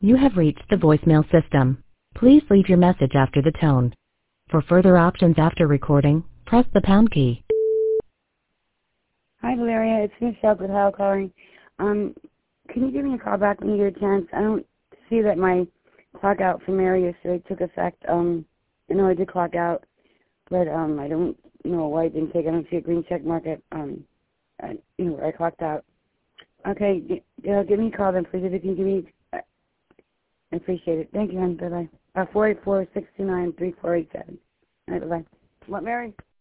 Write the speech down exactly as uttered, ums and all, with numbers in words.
You have reached the voicemail system. Please leave your message after the tone. For further options after recording, press the pound key. Hi, Valeria. It's Michelle Goodell calling. Um, can you give me a call back when you get a chance? I don't see that my clock out from area yesterday took effect. Um, I know I did clock out, but um, I don't know why it didn't take. I don't see a green check mark at, um, at, you know, where I clocked out. Okay, g- uh, give me a call then, please. If you can give me, I appreciate it. Thank you, hon. Bye-bye. Uh, four eight four, six two nine, three four eight seven. All right, bye-bye. What, Mary?